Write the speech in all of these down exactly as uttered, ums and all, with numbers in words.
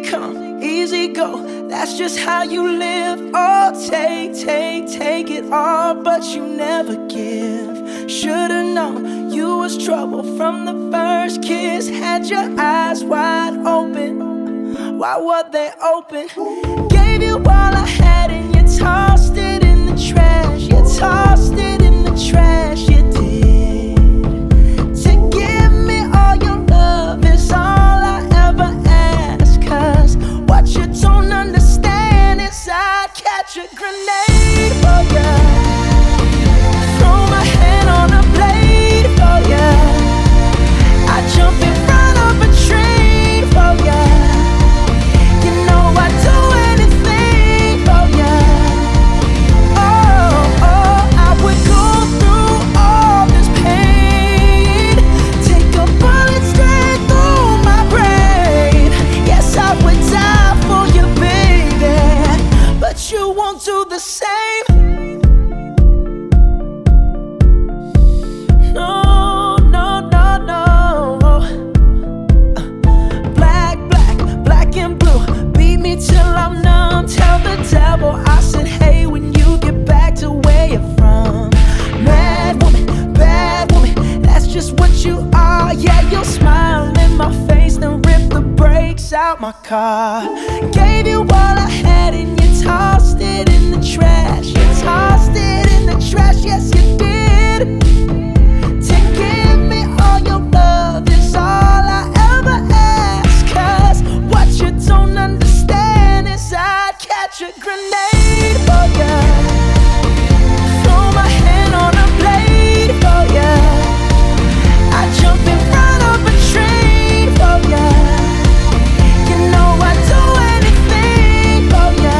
come, easy go. That's just how you live. Oh, take, take, take it all, but you never give. Should've known you was trouble from the first kiss. Had your eyes wide open. Why were they open? Gave you all I had and you tossed it in the trash. You tossed it in the trash, you did. To give me all your love is all I ever ask. Cause what you don't understand is I'd catch a grenade for ya. Throw my hand on a blade for ya. I'd jump in front of a train for ya. You know I'd do anything for ya. Oh, oh, I would go through all this pain. Take a bullet straight through my brain. Yes, I would die for you, baby, but you won't do the same. No, no, no, no. Black, black, black and blue. Beat me till I'm numb. Tell the devil I said hey when you get back to where you're from. Mad woman, bad woman, that's just what you are. Yeah, you'll smile in my face, then rip the brakes out my car. Gave you all I had and you tossed it in the trash. You tossed it in the trash, yes you did. To give me all your love is all I ever ask. Cause what you don't understand is I'd catch a grenade for ya. Throw my hand on a blade for ya. I'd jump in front of a train for ya. You know I'd do anything for ya.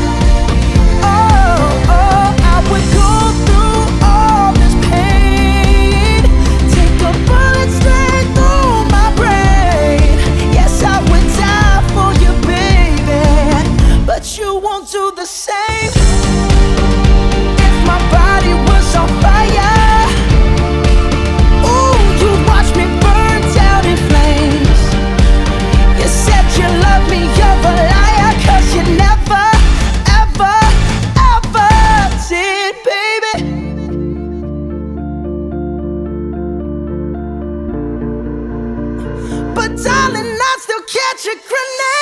Oh, oh, I would go through all this pain. Take a bullet straight through my brain. Yes, I would die for you, baby, but you won't do the same. If my body was on fire, ooh, you'd watch me burn down in flames. You said you loved me, you're a liar, cause you never, ever, ever did, baby. But darling, I'd still catch a grenade.